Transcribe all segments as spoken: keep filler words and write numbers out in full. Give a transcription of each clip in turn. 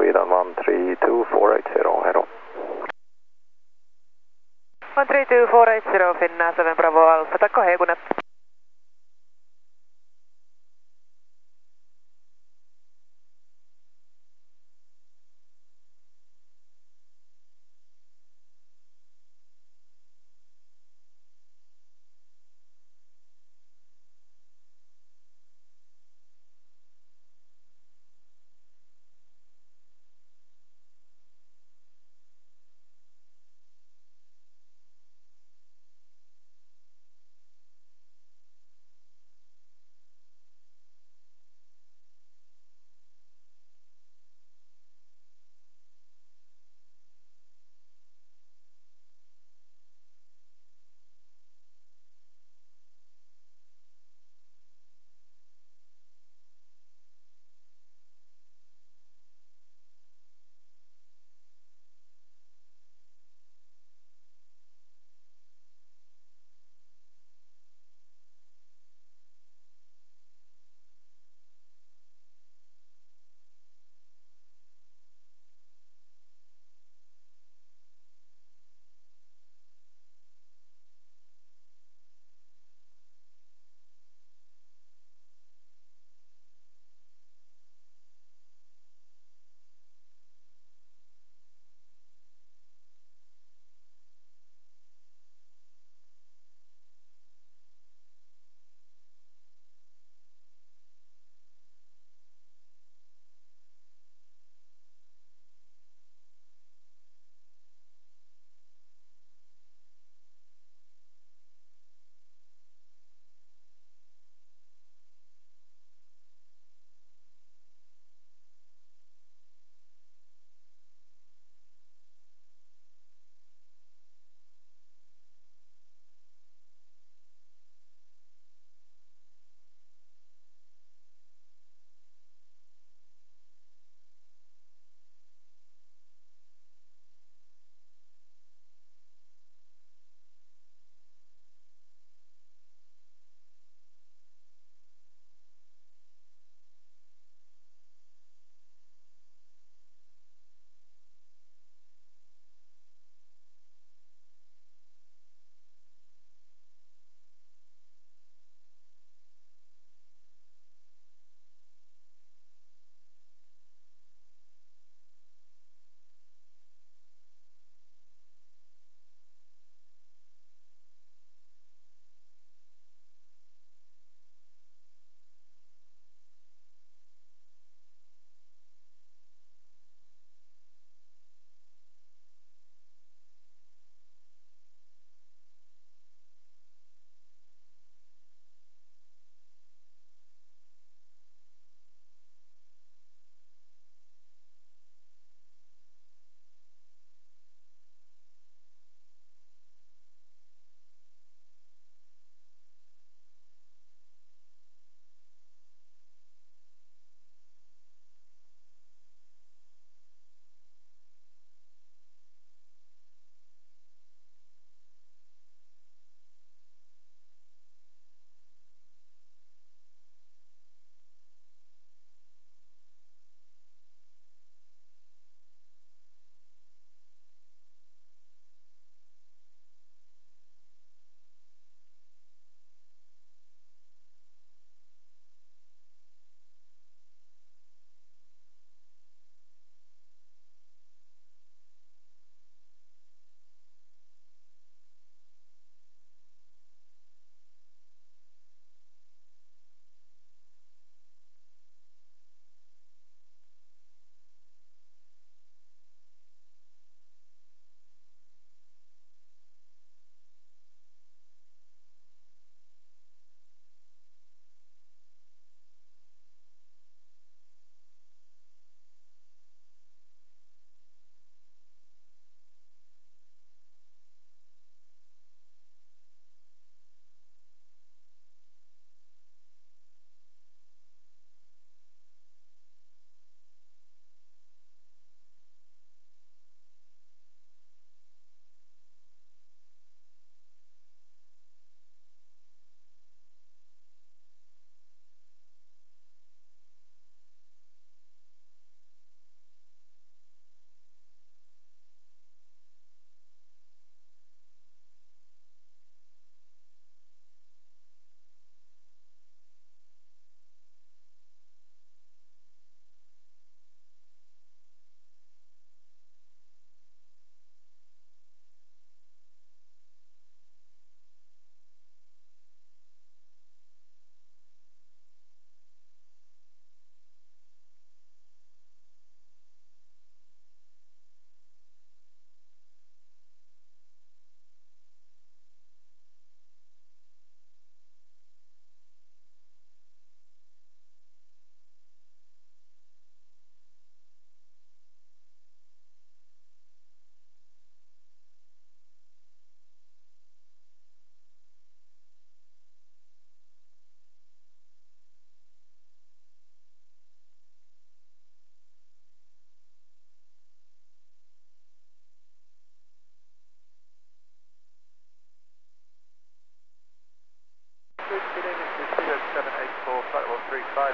Sweden one three two four eight zero, hej då. one three two four eight zero, Finnair seven Bravo Alpha, tack och hej, godnatt.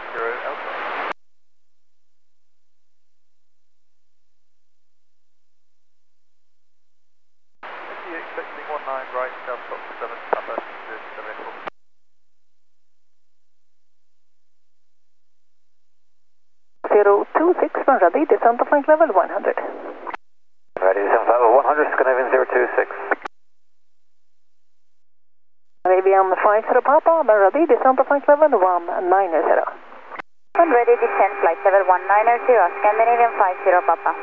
zero Alpha. If you expecting one nine right, South Fox seven, Papa, seven four. zero two six from ready, descent to flight level one hundred. Ready, descent level one hundred, Scandinavian zero two six. Arabian five zero Papa, then ready, descent to flight level one nine zero. And ready, descent flight level one nine zero, Scandinavian five zero Papa.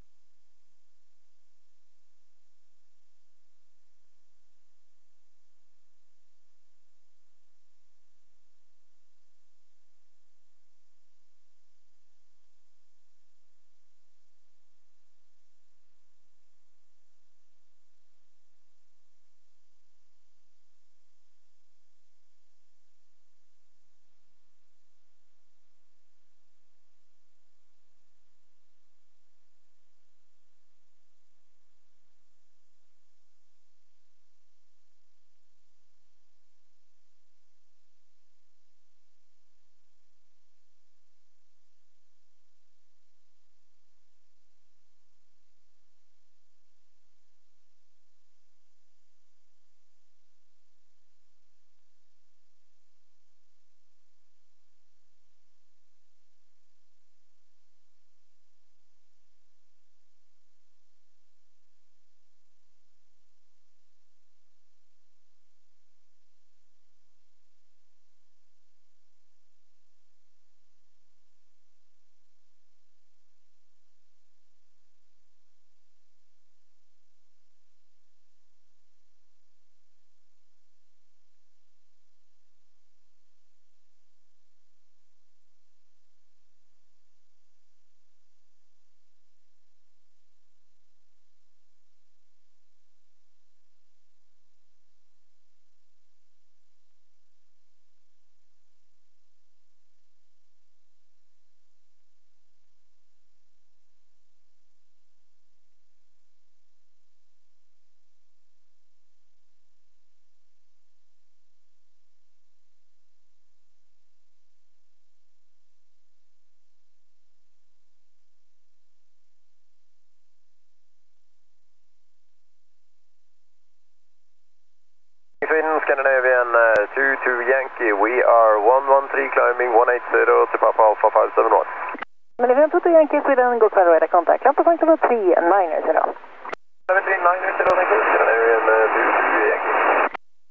Sweden, Scandinavian uh, two two Yankee, we are one one three climbing one eight zero to Papa Alpha five seven one. Scandinavian two two Yankee, Sweden, go clear radar contact, climb to flight level three nine zero. seven three nine zero, thank you, Scandinavian uh, two two Yankee.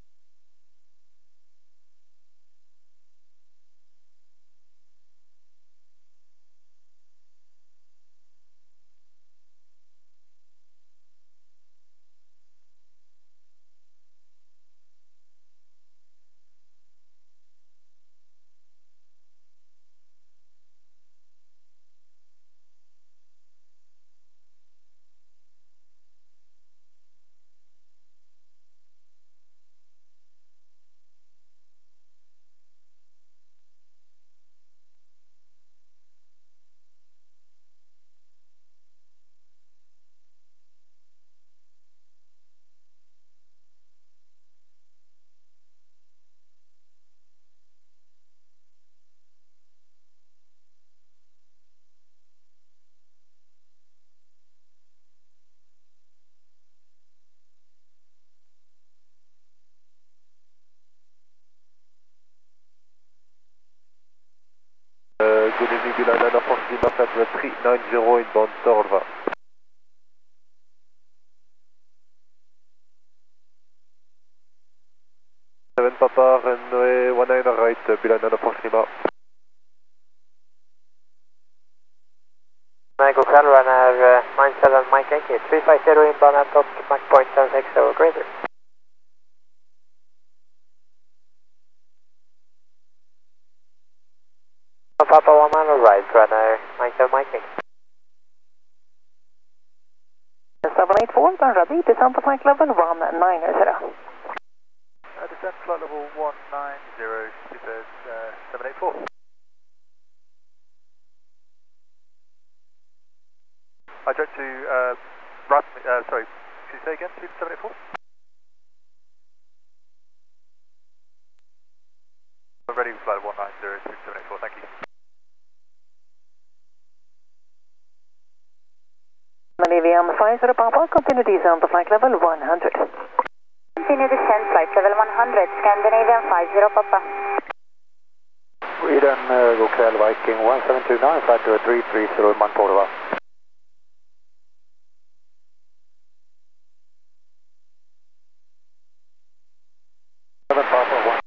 Uh, good evening, Bilal nine four Lima, flight three nine zero inbound Torva. seven Papa, runway one nine right, Bilal nine four Lima. Go Runner uh, nine seven Mike Yankee, three five zero inbound at top, Mach point seven six zero greater. Papa one nine right, runner nine seven Mike Yankee. seven eight four, then ready, descent to flight level one nine zero. Uh, descent flight level one nine zero, Super uh, seven eight four. I direct to, uh, right, uh, sorry, can you say again, Super seven eight four? Ready with flight one nine zero, Super seven eight four, thank you. Meridian five zero Papa, continue descent to flight level one hundred. Continue descent, flight level one hundred, Scandinavian five zero Papa. Sweden, uh, god kväll, Viking one seven two nine, flight to three three zero inbound Cordova. seven Papa one.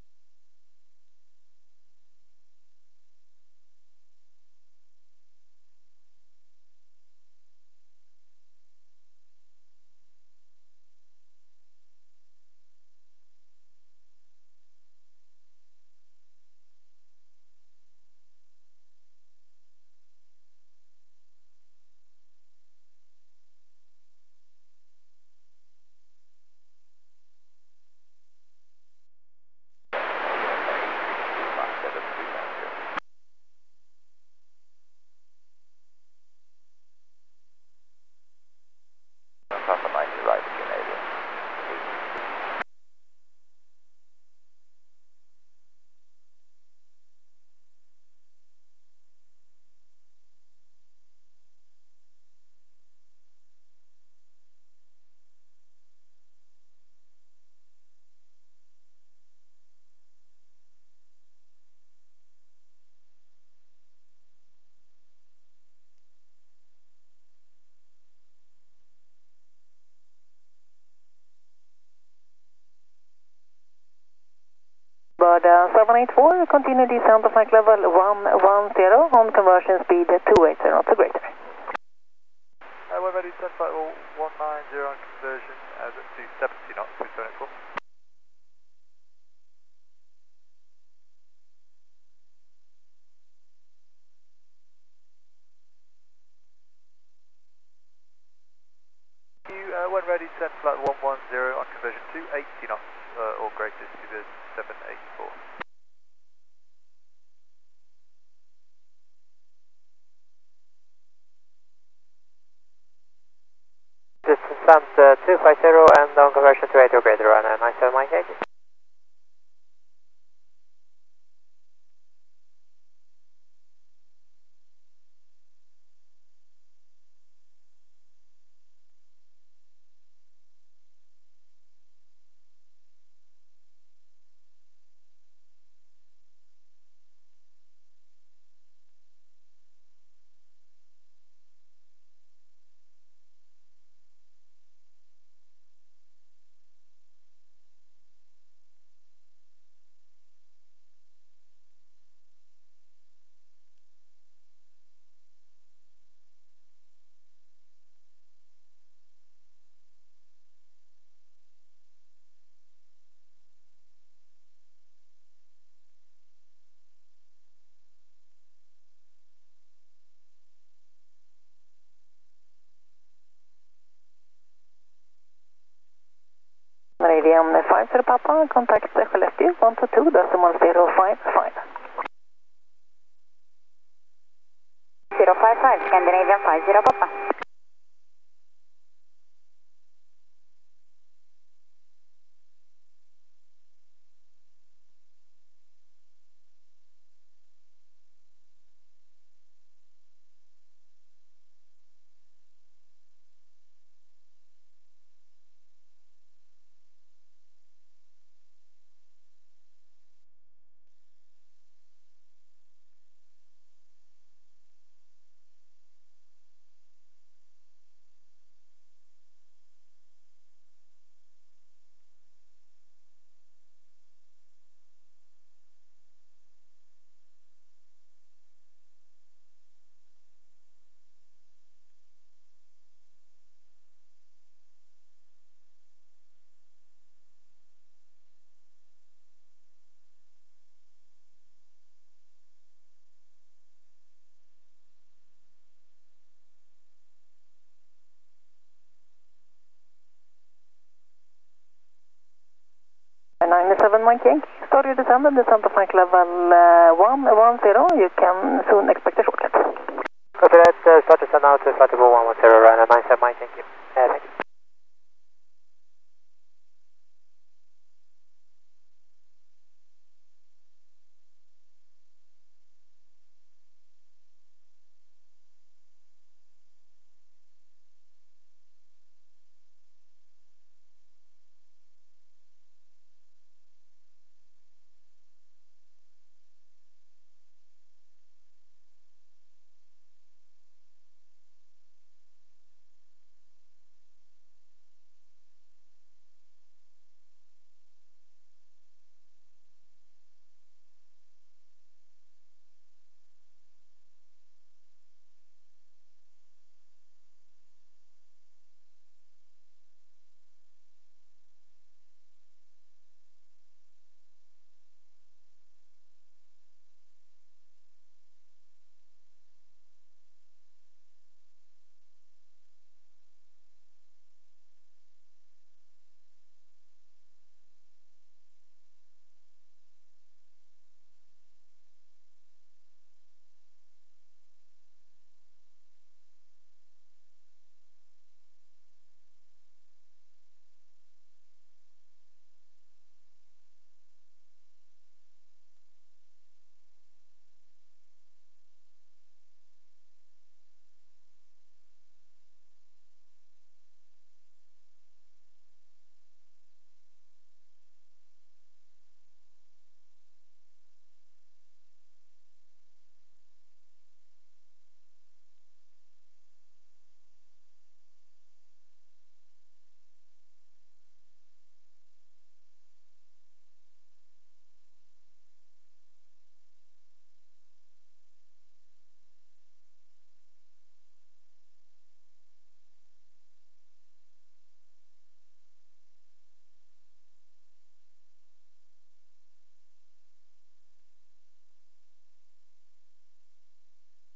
Papa ninety right, Canadian. Bird uh, seven eight four, continue descent to flight level one one zero on conversion speed two eighty knots or greater. Uh, we're ready to send flight one nine zero on conversion uh, to seventy knots with seven eight four. You, uh, when ready, send flight one one zero on conversion to eighty knots uh, or greater to the seven eight four. Distance uh, two five zero and on conversion to eighty or greater on uh, nine seven Mike eighty. Meridian five zero Papa, contact Skellefteå one two two decimal zero five five. zero five five, Scandinavian five zero Papa. nine seven Mike Yankee, start your descent and descent to flight level uh, one one zero. You can soon expect a shortcut. Copy that, uh, start descent now to flight level one one zero, Ryanair nine seven Mike, thank you. Uh, thank you.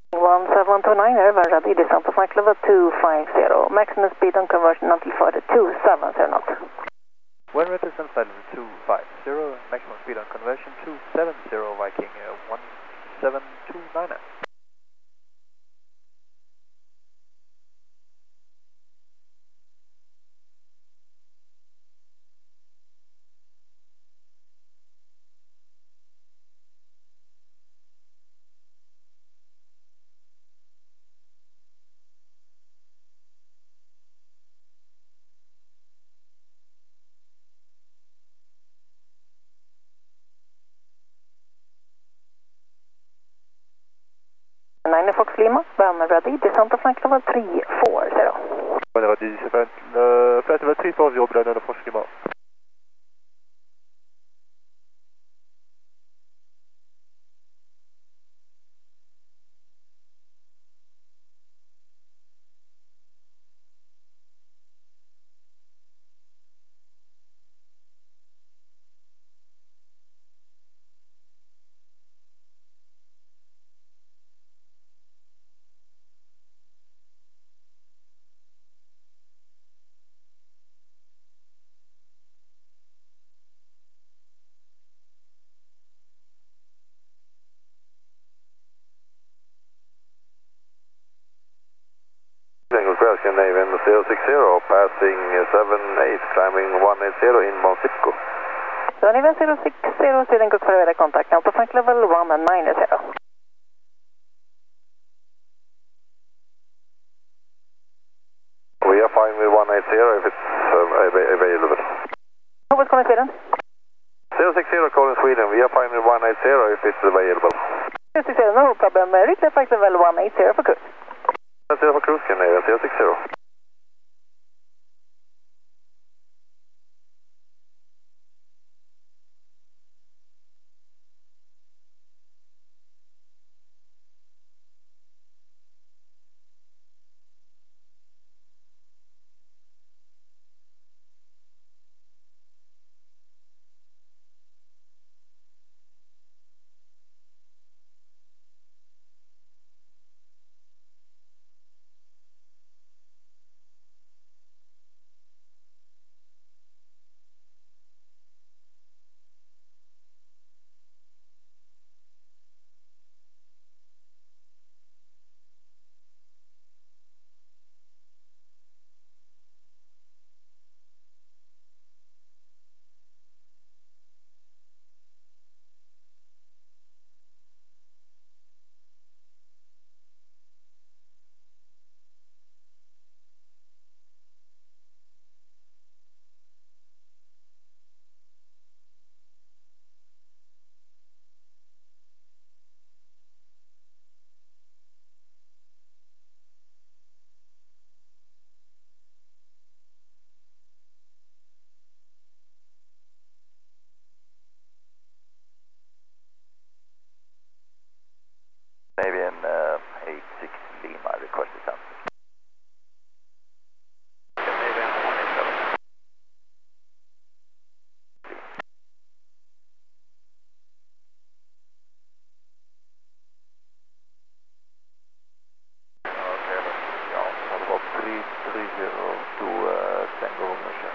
one seven two nine er, ready descent to flight level two five zero. Maximum speed on conversion until flight two seven zero knots. When ready descent flight level two five zero, maximum speed on conversion two seven zero, Viking uh, one seven two nine er. nine Fox Lima, when ready, descent to flight level three four zero. When ready, descent uh, flight level three four zero, below nine Fox Lima. Scandinavian zero six zero, passing seven eight, climbing one eight zero, inbound Zipco. Scandinavian zero six zero, Sweden Cook for contact now to flight level one nine zero. We are fine with one eight zero if it's uh, av available. Who was calling Sweden? zero six zero calling Sweden, we are fine with one eight zero if it's available. zero six zero, no problem. Reach the flight level one eight zero for cruise. zero for cruise, Scandinavian zero six zero. Scandinavian uh, eight six Lima, request descent. Scandinavian one eight seven. Okay, ja, we hadden wel three three zero to uh, Tango Russia.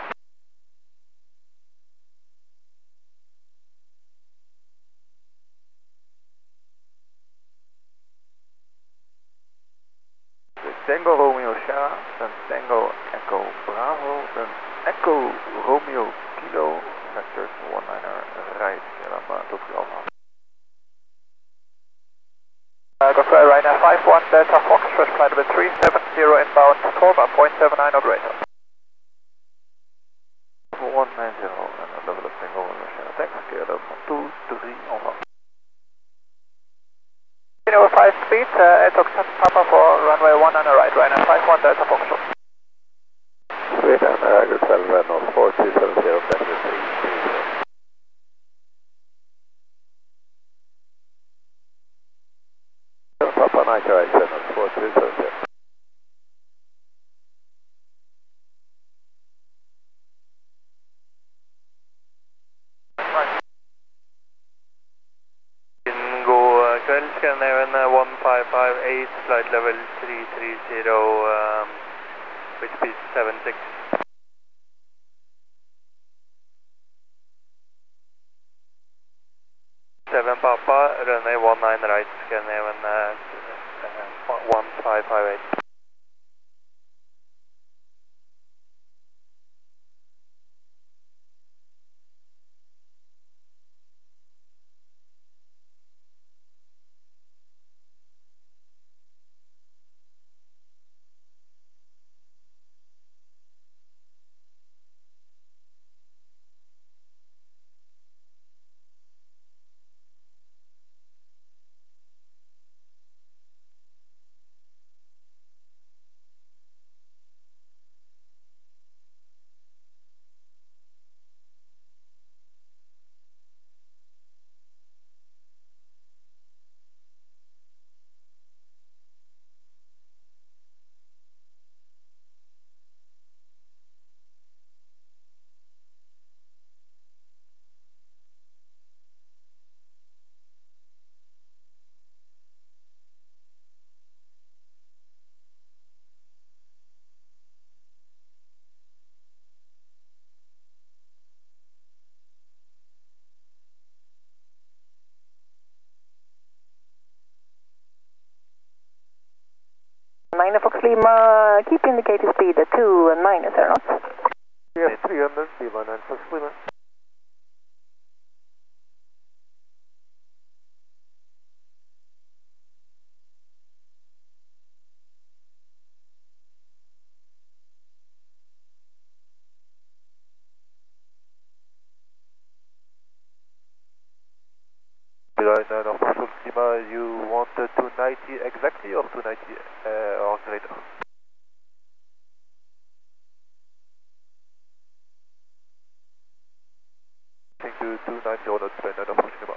Tango Romeo Sierra, then Tango Echo Bravo, then Echo Romeo Kilo, vector one niner right, en dan uh, Tokyo Alpha. Uh, go fly right now, five one Delta Fox, first flight number three seven zero inbound, Torma, point seven nine operator. one nine zero, and a level of Tango Romeo Sierra, thanks, clear up two three Alpha. Over five speed, uh, eight Oxford Papa for runway one on the right, right now, five one Delta Foxtrot. Sweden, uh, good seven Renault, four two seven zero, vector three three zero. Papa Nike right, Renault, four two seven zero. Go, uh, Scandinavian uh, one five five eight, flight level three three zero, um, with speed seven six. seven Papa, runway one nine right, Scandinavian uh, uh, one five five eight. nine Fox Lima, keep indicated speed at two nine zero knots. Yes, three hundred, Lima nine Fox Lima. Beeline nine Fox Lima, you want uh, two ninety exactly or two ninety uh, or greater? Think to two ninety or not, nine Fox Lima.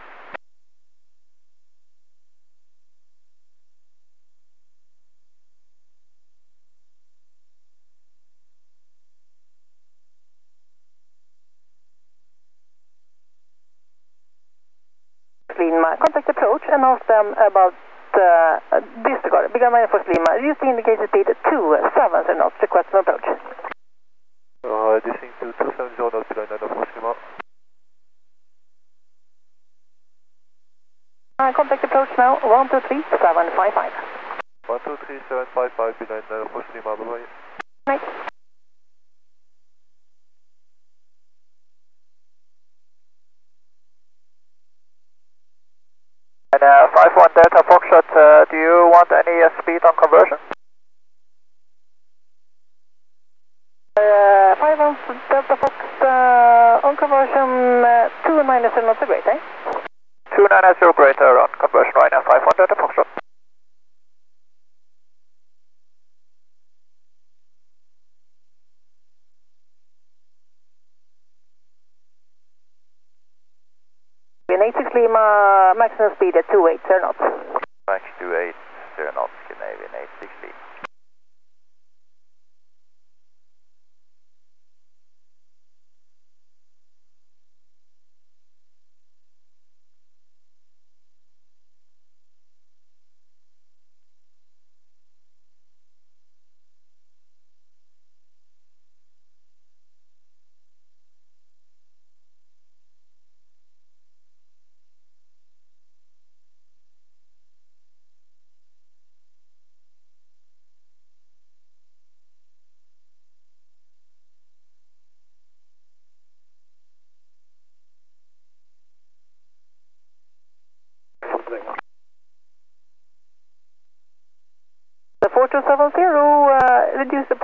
Lima, contact approach and ask them about uh, disregard. Begin nine Fox Lima, use the indicated speed at two seven zero knots, request an approach. Uh, descending to two seven zero knots, Beeline nine Fox Lima. Uh, contact approach now, one two three seven five five. one two three seven five five, Beeline nine Fox Lima, bye bye. Nice. And uh, five one Delta Foxtrot, uh, do you want any uh, speed on conversion? Uh, five one Delta Fox uh, on conversion uh, two nine zero knots, great, eh? two nine zero greater on conversion right now, five one Delta Foxtrot. In eight six Lima, maximum speed at two eight zero knots. Max two eight zero knots, Scandinavian eight sixty. The four two seven zero, uh, reduce the